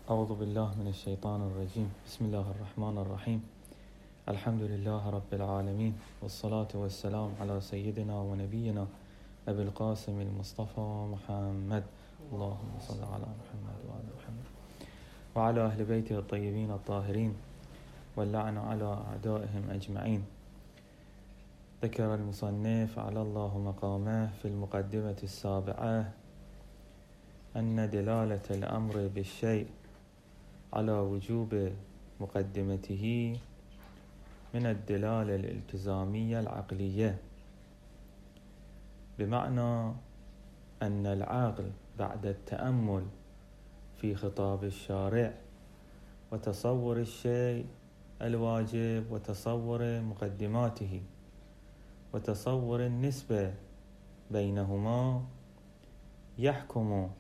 أعوذ بالله من الشيطان الرجيم. بسم الله الرحمن الرحيم. الحمد لله رب العالمين، والصلاة والسلام على سيدنا ونبينا أبي القاسم المصطفى محمد. اللهم صل على محمد وعلى محمد وعلى أهل بيته الطيبين الطاهرين، واللعن على أعدائهم أجمعين. ذكر المصنف على الله مقامه في المقدمة السابعة أن دلالة الأمر بالشيء على وجوب مقدمته من الدلالة الالتزامية العقلية، بمعنى أن العقل بعد التأمل في خطاب الشارع وتصور الشيء الواجب وتصور مقدماته وتصور النسبة بينهما يحكم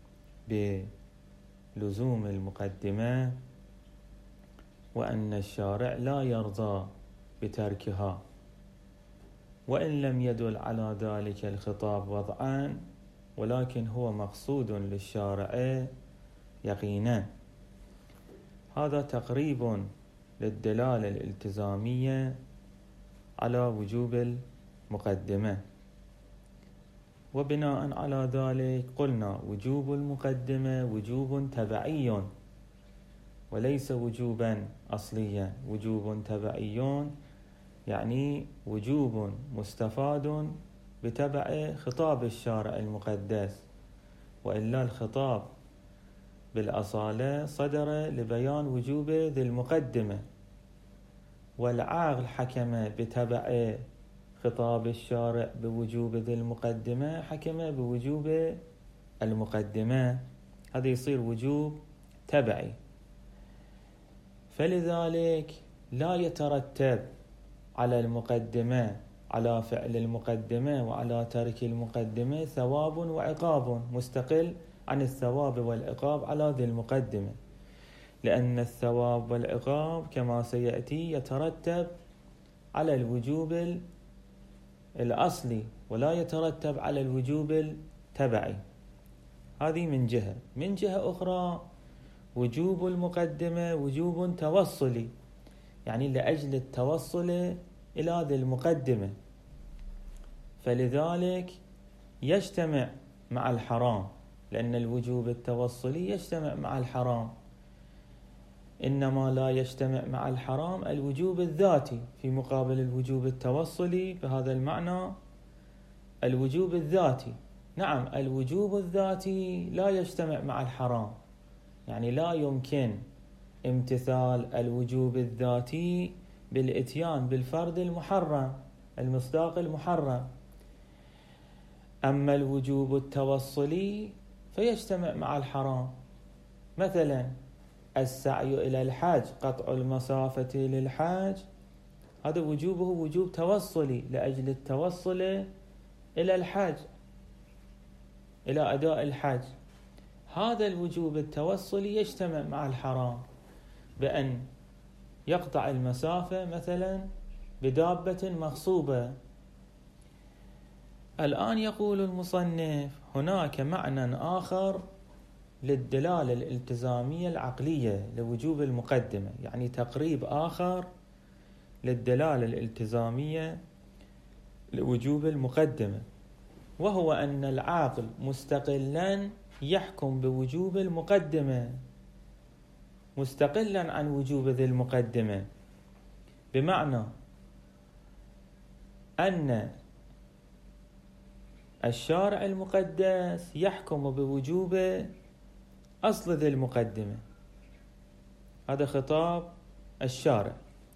بلزوم المقدمة، وأن الشارع لا يرضى بتركها، وإن لم يدل على ذلك الخطاب وضعا، ولكن هو مقصود للشارع يقينا. هذا تقريب للدلالة الالتزامية على وجوب المقدمة. وبناء على ذلك قلنا وجوب المقدمة وجوب تبعي وليس وجوبا أصليا. وجوب تبعي يعني وجوب مستفاد بتبع خطاب الشارع المقدس، وإلا الخطاب بالأصالة صدر لبيان وجوب ذي المقدمة، والعقل حكم بتبع خطاب الشارع بوجوب ذي المقدمة، حكم بوجوب المقدمة. هذا يصير وجوب تبعي. فلذلك لا يترتب على المقدمة، على فعل المقدمة وعلى ترك المقدمة، ثواب وعقاب مستقل عن الثواب والعقاب على ذي المقدمة، لأن الثواب والعقاب كما سيأتي يترتب على الوجوب الأصلي ولا يترتب على الوجوب التبعي. هذه من جهة. من جهة أخرى وجوب المقدمة وجوب توصلي، يعني لأجل التوصل إلى ذي المقدمة، فلذلك يجتمع مع الحرام، لأن الوجوب التوصلي يجتمع مع الحرام. إنما لا يجتمع مع الحرام الوجوب الذاتي في مقابل الوجوب التوصلي. بهذا المعنى الوجوب الذاتي، نعم الوجوب الذاتي لا يجتمع مع الحرام، يعني لا يمكن امتثال الوجوب الذاتي بالإتيان بالفرض المحرم المصداق المحرم. أما الوجوب التوصلي فيجتمع مع الحرام، مثلا السعي إلى الحج، قطع المسافة للحج، هذا وجوبه وجوب توصلي لأجل التوصل إلى الحج، إلى أداء الحج. هذا الوجوب التوصلي يجتمع مع الحرام بأن يقطع المسافة مثلا بدابة مغصوبة. الآن يقول المصنف هناك معنى آخر للدلالة الالتزامية العقلية لوجوب المقدمة، يعني تقريب آخر للدلالة الالتزامية لوجوب المقدمة، وهو أن العاقل مستقلا يحكم بوجوب المقدمة مستقلا عن وجوب ذي المقدمة، بمعنى أن الشارع المقدس يحكم بوجوب أصل ذي المقدمة، هذا خطاب الشارع،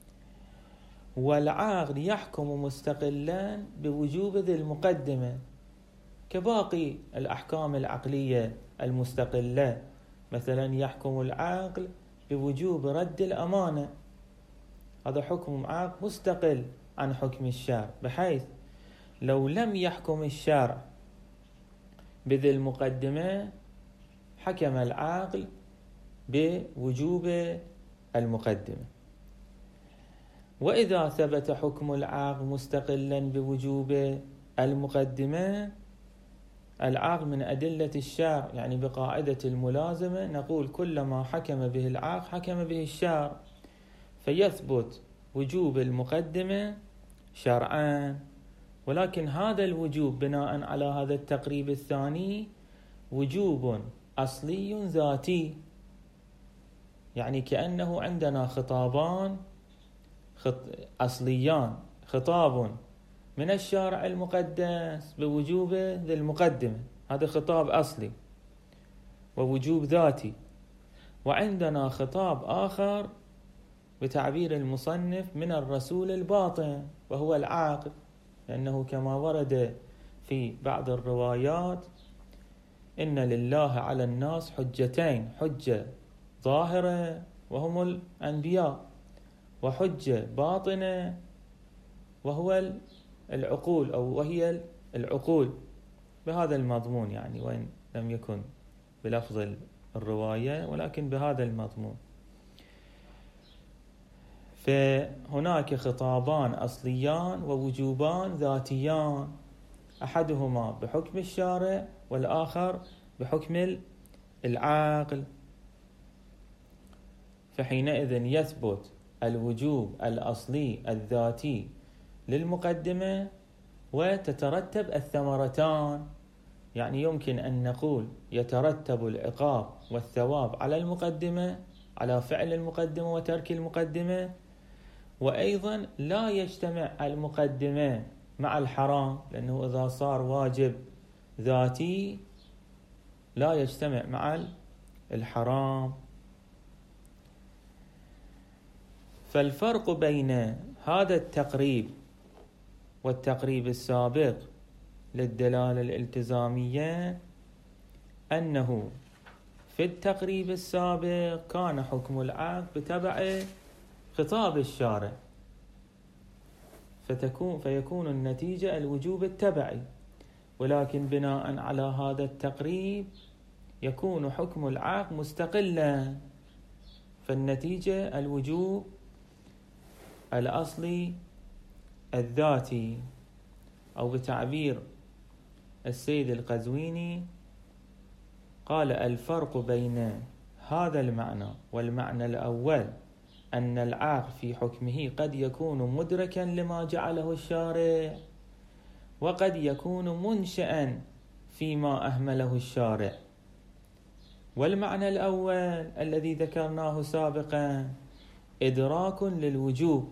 والعاقل يحكم مستقلا بوجوب ذي المقدمة كباقي الأحكام العقلية المستقلة. مثلا يحكم العاقل بوجوب رد الأمانة، هذا حكم عاقل مستقل عن حكم الشارع، بحيث لو لم يحكم الشارع بذي المقدمة حكم العاقل بوجوب المقدمة. وإذا ثبت حكم العاقل مستقلا بوجوب المقدمة العقل من أدلة الشرع، يعني بقاعدة الملازمة نقول كلما حكم به العقل حكم به الشرع، فيثبت وجوب المقدمة شرعا. ولكن هذا الوجوب بناء على هذا التقريب الثاني وجوب أصلي ذاتي، يعني كأنه عندنا خطابان أصليان، خطاب من الشارع المقدس بوجوب ذي المقدمة، هذا خطاب أصلي ووجوب ذاتي، وعندنا خطاب آخر بتعبير المصنف من الرسول الباطن وهو العاقل، لأنه كما ورد في بعض الروايات إن لله على الناس حجتين، حجة ظاهرة وهم الأنبياء، وحجة باطنة وهو العقول أو وهي العقول، بهذا المضمون يعني، وإن لم يكن بلفظ الرواية ولكن بهذا المضمون. فهناك خطابان أصليان ووجوبان ذاتيان، أحدهما بحكم الشارع والآخر بحكم العاقل. فحينئذ يثبت الوجوب الأصلي الذاتي للمقدمة وتترتب الثمرتان، يعني يمكن أن نقول يترتب العقاب والثواب على المقدمة، على فعل المقدمة وترك المقدمة، وأيضا لا يجتمع المقدمة مع الحرام، لأنه إذا صار واجب ذاتي لا يجتمع مع الحرام. فالفرق بين هذا التقريب والتقريب السابق للدلالة الالتزامية أنه في التقريب السابق كان حكم العقل بتبع خطاب الشارع، فيكون النتيجة الوجوب التبعي، ولكن بناء على هذا التقريب يكون حكم العقل مستقلا، فالنتيجة الوجوب الأصلي الذاتي، أو بتعبير السيد القزويني قال الفرق بين هذا المعنى والمعنى الأول أن العقل في حكمه قد يكون مدركا لما جعله الشارع، وقد يكون منشأ فيما أهمله الشارع. والمعنى الأول الذي ذكرناه سابقا إدراك للوجوب،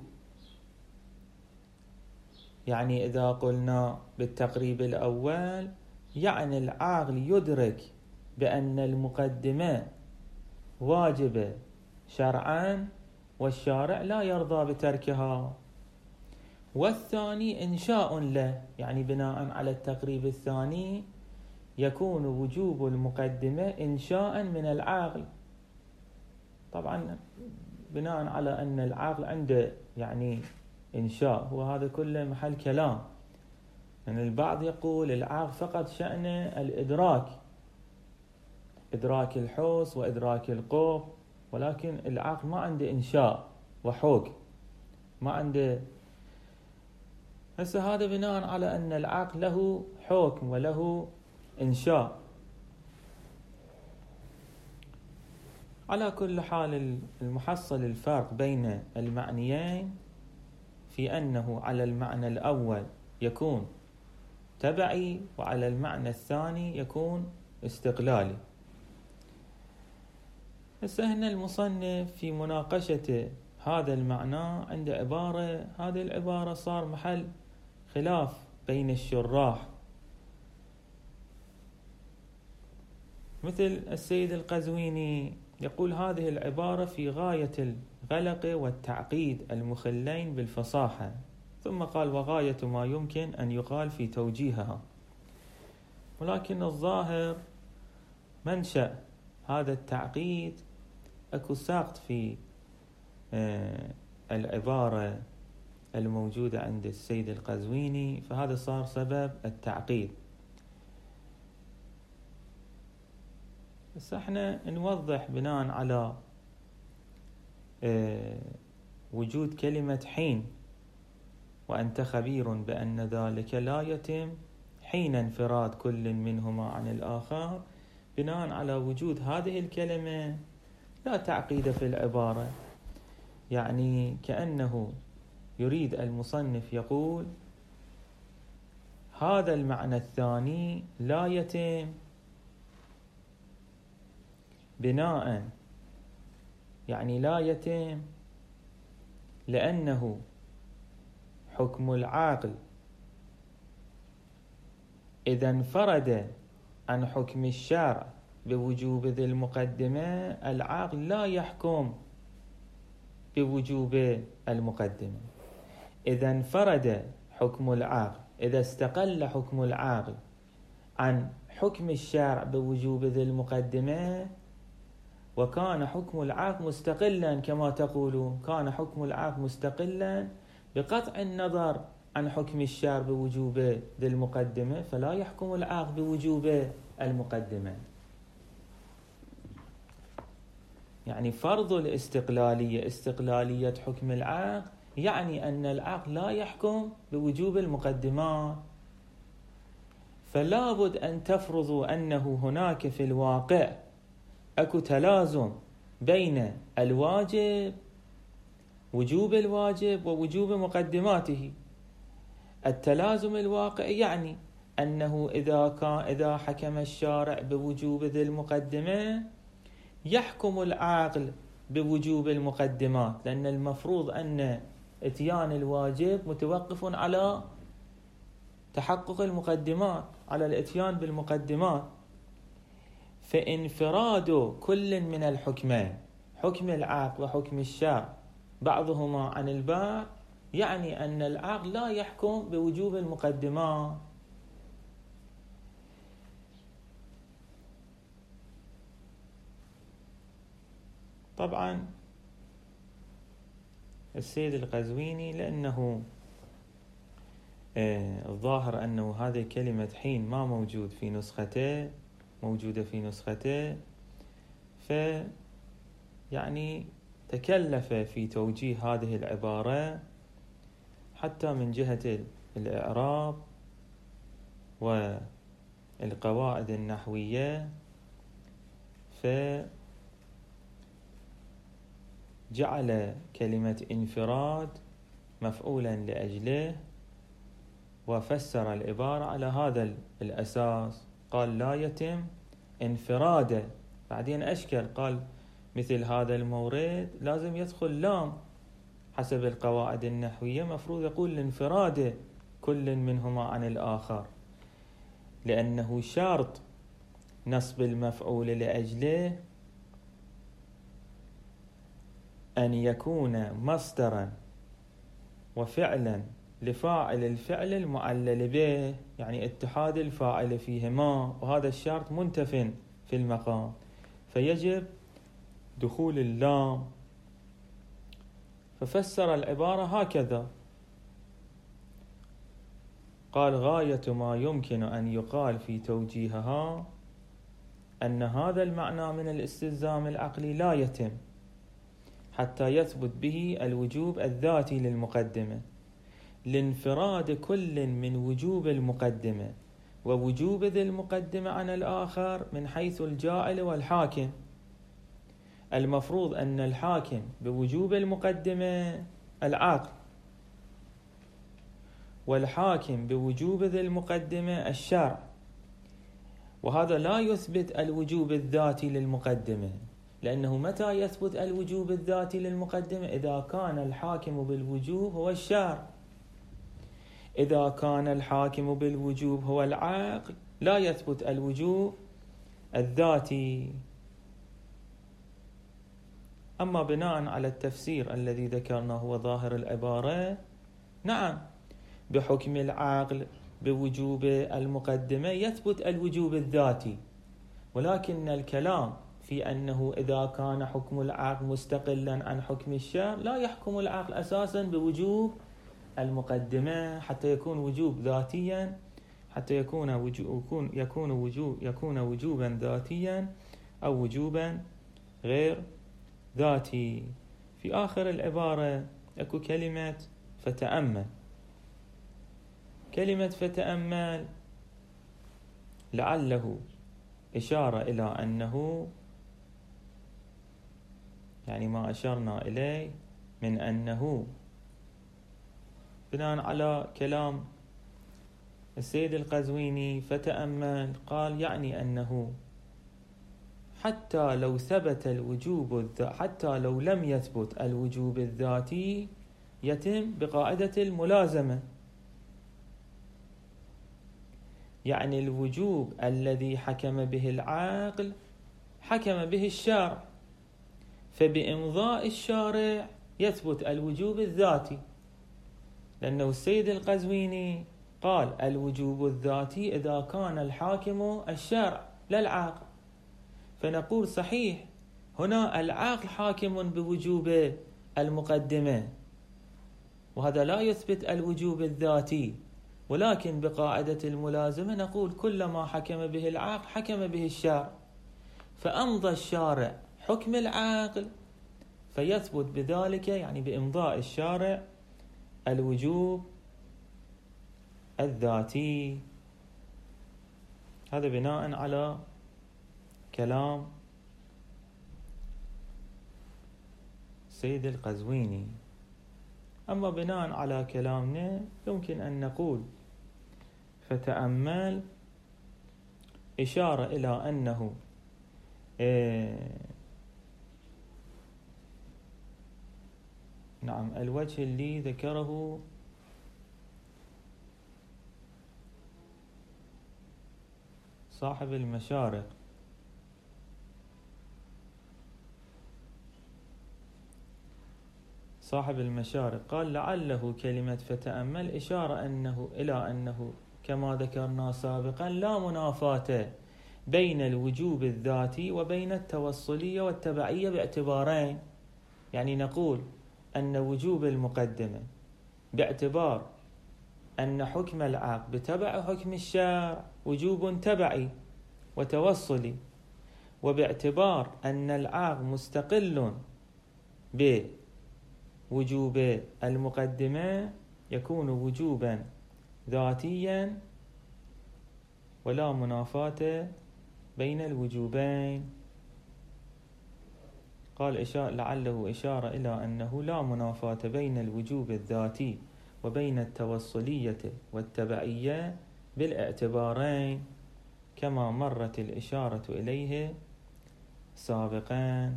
يعني إذا قلنا بالتقريب الأول يعني العقل يدرك بأن المقدمة واجبة شرعا والشارع لا يرضى بتركها. والثاني إنشاء له، يعني بناء على التقريب الثاني يكون وجوب المقدمة إنشاء من العقل، طبعا بناء على أن العقل عنده يعني إنشاء، هو هذا كله محل كلام، يعني البعض يقول العقل فقط شأنه الإدراك، إدراك الحس وإدراك القرب، ولكن العقل ما عنده إنشاء وحكم، ما عنده. هسه هذا بناء على أن العقل له حكم وله إنشاء. على كل حال المحصل الفرق بين المعنيين في أنه على المعنى الأول يكون تبعي وعلى المعنى الثاني يكون استقلالي. هسه هنا المصنف في مناقشة هذا المعنى عند عبارة، هذه العبارة صار محل خلاف بين الشراح، مثل السيد القزويني يقول هذه العبارة في غاية الغلق والتعقيد المخلين بالفصاحة، ثم قال وغاية ما يمكن أن يقال في توجيهها. ولكن الظاهر منشأ هذا التعقيد أكو ساقط في العبارة الموجودة عند السيد القزويني، فهذا صار سبب التعقيد. بس احنا نوضح بناء على وجود كلمة حين، وأنت خبير بأن ذلك لا يتم حين انفراد كل منهما عن الآخر بناء على وجود هذه الكلمة. لا تعقيد في العبارة، يعني كأنه يريد المصنف يقول هذا المعنى الثاني لا يتم بناء، يعني لا يتم لأنه حكم العقل إذا انفرد عن حكم الشرع بوجوب ذي المقدمة، العقل لا يحكم بوجوب المقدمة. إذا انفرد حكم العقل، إذا استقل حكم العقل عن حكم الشرع بوجوب ذي المقدمة، وكان حكم العقل مستقلا كما تقولون، كان حكم العقل مستقلا بقطع النظر عن حكم الشرع بوجوب ذي المقدمة، فلا يحكم العقل بوجوب المقدمة. يعني فرض الاستقلالية، استقلالية حكم العقل، يعني أن العقل لا يحكم بوجوب المقدمات. فلا بد أن تفرضوا أنه هناك في الواقع أكو تلازم بين الواجب، وجوب الواجب، ووجوب مقدماته. التلازم الواقعي يعني أنه إذا حكم الشارع بوجوب ذي المقدمة يحكم العقل بوجوب المقدمات، لأن المفروض أن إتيان الواجب متوقف على تحقق المقدمات، على الإتيان بالمقدمات. فانفراد كل من الحكمين، حكم العقل وحكم الشرع، بعضهما عن البعض، يعني أن العقل لا يحكم بوجوب المقدمات. طبعا السيد القزويني لأنه الظاهر أنه هذه كلمة حين ما موجود في نسخته، موجودة في نسخته، يعني تكلف في توجيه هذه العبارة حتى من جهة الإعراب والقواعد النحوية، فجعل كلمة انفراد مفعولا لأجله، وفسر العبارة على هذا الأساس. قال لا يتم انفراده، بعدين أشكل قال مثل هذا المورد لازم يدخل لام حسب القواعد النحوية، مفروض يقول الانفراد كل منهما عن الآخر، لأنه شرط نصب المفعول لأجله أن يكون مصدرا وفعلا لفاعل الفعل المعلل به، يعني اتحاد الفاعل فيهما، وهذا الشرط منتف في المقام، فيجب دخول اللام. ففسر العبارة هكذا، قال غاية ما يمكن أن يقال في توجيهها أن هذا المعنى من الاستلزام العقلي لا يتم حتى يثبت به الوجوب الذاتي للمقدمة، لانفراد كل من وجوب المقدمة ووجوب ذي المقدمة عن الآخر من حيث الجاعل والحاكم. المفروض أن الحاكم بوجوب المقدمة العقل، والحاكم بوجوب ذي المقدمة الشرع، وهذا لا يثبت الوجوب الذاتي للمقدمة، لأنه متى يثبت الوجوب الذاتي للمقدمة؟ إذا كان الحاكم بالوجوب هو الشرع. إذا كان الحاكم بالوجوب هو العقل لا يثبت الوجوب الذاتي. أما بناء على التفسير الذي ذكرناه هو ظاهر العبارة، نعم بحكم العقل بوجوب المقدمة يثبت الوجوب الذاتي، ولكن الكلام في أنه إذا كان حكم العقل مستقلا عن حكم الشرع لا يحكم العقل أساسا بوجوب المقدمة حتى يكون وجوب ذاتيا، حتى يكون وجوبا ذاتيا أو وجوبا غير ذاتي. في آخر العبارة أكو كلمة فتأمل. كلمة فتأمل لعله إشارة إلى أنه، يعني ما أشرنا إليه من أنه بناء على كلام السيد القزويني فتأمل، قال يعني أنه حتى لو ثبت الوجوب حتى لو لم يثبت الوجوب الذاتي يتم بقاعدة الملازمة، يعني الوجوب الذي حكم به العقل حكم به الشارع، فبإمضاء الشارع يثبت الوجوب الذاتي، لأنه السيد القزويني قال الوجوب الذاتي إذا كان الحاكم الشارع لا العقل. فنقول صحيح هنا العقل حاكم بوجوب المقدمة، وهذا لا يثبت الوجوب الذاتي، ولكن بقاعدة الملازمة نقول كل ما حكم به العقل حكم به الشارع، فأمضى الشارع حكم العقل فيثبت بذلك، يعني بإمضاء الشارع، الوجوب الذاتي. هذا بناء على كلام سيد القزويني. أما بناء على كلامنا يمكن أن نقول فتأمل إشارة إلى أنه نعم الوجه اللي ذكره صاحب المشارق، قال لعله كلمة فتأمل إشارة إلى أنه كما ذكرنا سابقا لا منافاة بين الوجوب الذاتي وبين التوصلية والتبعية باعتبارين، يعني نقول أن وجوب المقدمة باعتبار أن حكم العقل بتبع حكم الشارع وجوب تبعي وتوصلي، وباعتبار أن العقل مستقل بوجوب المقدمة يكون وجوبا ذاتيا ولا منافاة بين الوجوبين. قال لعله إشارة إلى أنه لا منافاة بين الوجوب الذاتي وبين التوصلية والتبعية بالاعتبارين كما مرت الإشارة إليه سابقا.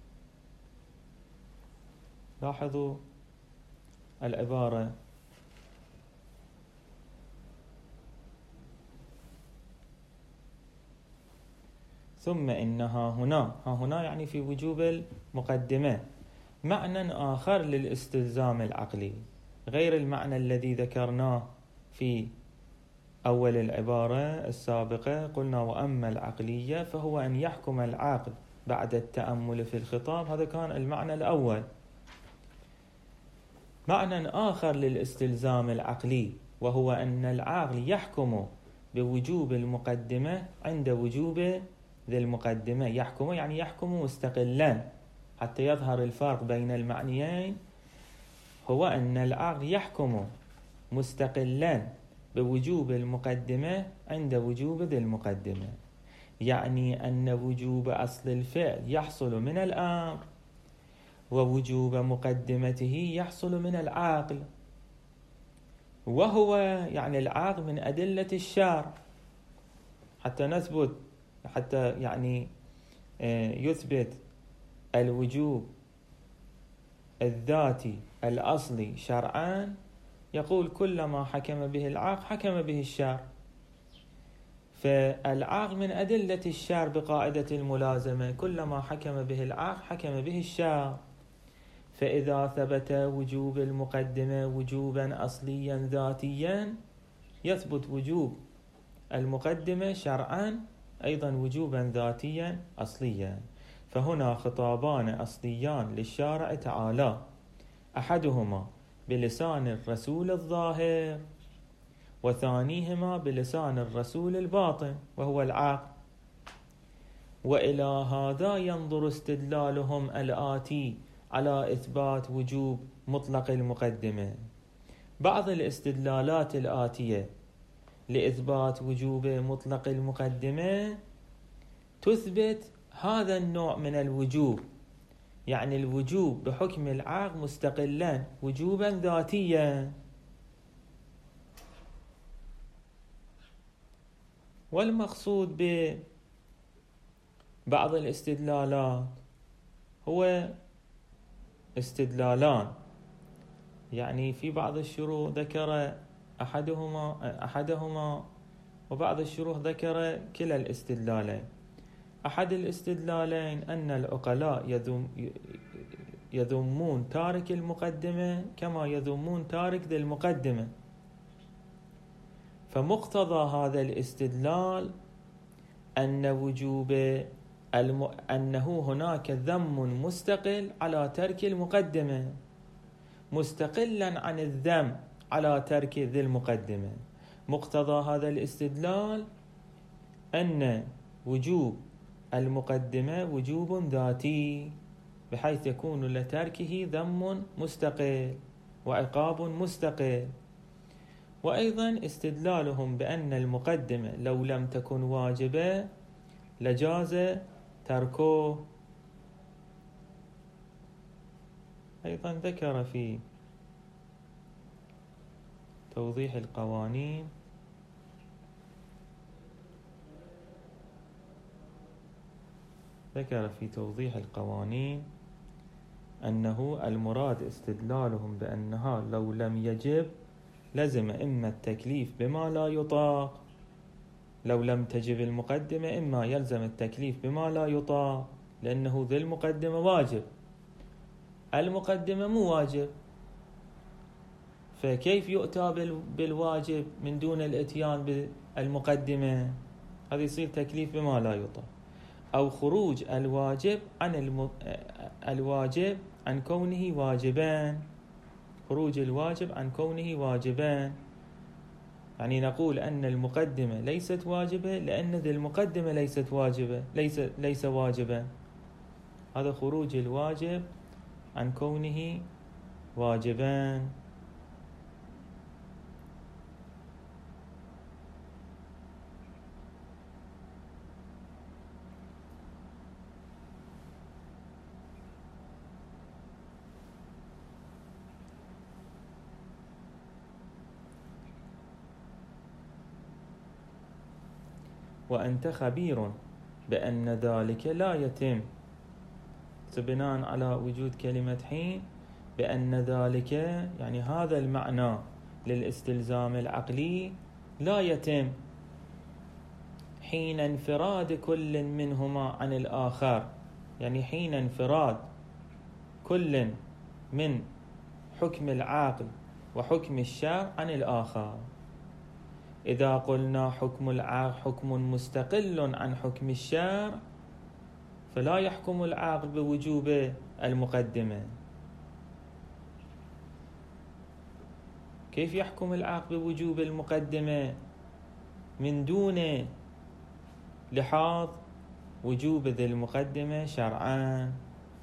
لاحظوا العبارة ثم إنها هنا يعني في وجوب المقدمة معنى آخر للاستلزام العقلي غير المعنى الذي ذكرناه في أول العبارة السابقة. قلنا وأما العقلية فهو أن يحكم العقل بعد التأمل في الخطاب، هذا كان المعنى الأول. معنى آخر للاستلزام العقلي وهو أن العقل يحكم بوجوب المقدمة عند وجوب ذي المقدمة. يحكم يعني يحكم مستقلا، حتى يظهر الفرق بين المعنيين، هو أن العقل يحكم مستقلا بوجوب المقدمة عند وجوب ذي المقدمة، يعني أن وجوب أصل الفعل يحصل من الأمر ووجوب مقدمته يحصل من العقل، وهو يعني العقل من أدلة الشرع حتى يعني يثبت الوجوب الذاتي الأصلي شرعان. يقول كل ما حكم به العقل حكم به الشرع، فالعقل من أدلة الشرع بقاعدة الملازمة، كل ما حكم به العقل حكم به الشرع. فإذا ثبت وجوب المقدمة وجوبا أصليا ذاتيا يثبت وجوب المقدمة شرعا أيضا وجوبا ذاتيا أصليا. فهنا خطابان أصليان للشارع تعالى، أحدهما بلسان الرسول الظاهر وثانيهما بلسان الرسول الباطن وهو العقل. وإلى هذا ينظر استدلالهم الآتي على إثبات وجوب مطلق المقدمة. بعض الاستدلالات الآتية لإثبات وجوب مطلق المقدمة تثبت هذا النوع من الوجوب، يعني الوجوب بحكم العقل مستقلا وجوبا ذاتيا. والمقصود ببعض الاستدلالات هو استدلالان، يعني في بعض الشروح ذكر أحدهما وبعض الشروح ذكر كلا الاستدلالين. أحد الاستدلالين أن العقلاء يذمون تارك المقدمة كما يذمون تارك ذي المقدمة، فمقتضى هذا الاستدلال أنه هناك ذم مستقل على ترك المقدمة، مستقلا عن الذم على ترك ذي المقدمة. مقتضى هذا الاستدلال أن وجوب المقدمة وجوب ذاتي، بحيث يكون لتركه ذم مستقل وعقاب مستقل. وأيضا استدلالهم بأن المقدمة لو لم تكن واجبة لجاز تركه، أيضا ذكر في توضيح القوانين أنه المراد استدلالهم بأنها لو لم يجب لزم إما التكليف بما لا يطاق، لو لم تجب المقدمة إما يلزم التكليف بما لا يطاق، لأنه ذي المقدمة واجب، المقدمة مو واجب، فكيف يؤتى بالواجب من دون الاتيان بالمقدمة؟ هذا يصير تكليف بما لا يطاق. أو خروج الواجب عن كونه واجبان، خروج الواجب عن كونه واجبان، يعني نقول أن المقدمة ليست واجبة لأن ذي المقدمة ليست واجبة، ليس واجبا، هذا خروج الواجب عن كونه واجبان. وأنت خبير بأن ذلك لا يتم، بناء على وجود كلمة حين، بأن ذلك يعني هذا المعنى للاستلزام العقلي لا يتم حين انفراد كل منهما عن الآخر، يعني حين انفراد كل من حكم العقل وحكم الشرع عن الآخر. إذا قلنا حكم العقل حكم مستقل عن حكم الشرع فلا يحكم العقل بوجوب المقدمة. كيف يحكم العقل بوجوب المقدمة من دون لحاظ وجوب ذي المقدمة شرعا؟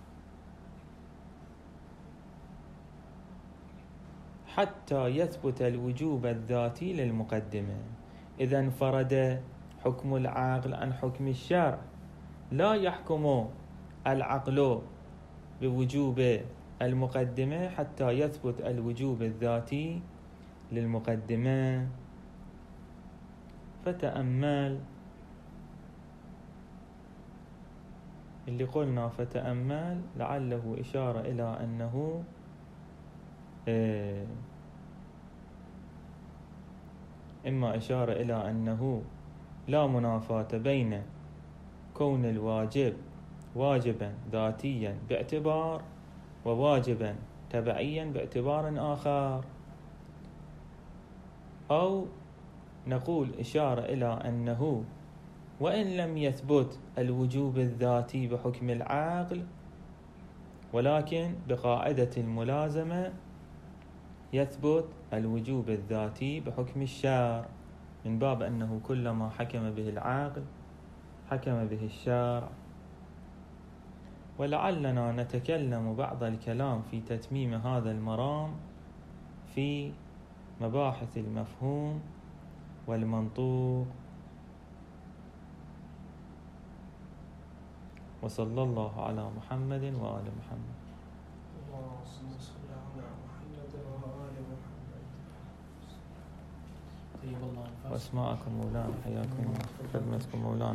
حتى يثبت الوجوب الذاتي للمقدمة. إذا انفرد حكم العقل عن حكم الشرع لا يحكم العقل بوجوب المقدمة حتى يثبت الوجوب الذاتي للمقدمة. فتأمل اللي قلنا، فتأمل لعله إشارة إلى أنه إما إشارة إلى أنه لا منافاة بين كون الواجب واجبا ذاتيا باعتبار وواجبا تبعيا باعتبار آخر، أو نقول إشارة إلى أنه وإن لم يثبت الوجوب الذاتي بحكم العقل ولكن بقاعدة الملازمة يثبت الوجوب الذاتي بحكم الشرع، من باب أنه كلما حكم به العقل حكم به الشرع. ولعلنا نتكلم بعض الكلام في تتميم هذا المرام في مباحث المفهوم والمنطوق. وصلى الله على محمد وآل محمد. اللهم صل على محمد وآل محمد. طيب الله أنفاسكم وأسماءكم مولانا، حياكم الله، خدمتكم مولانا.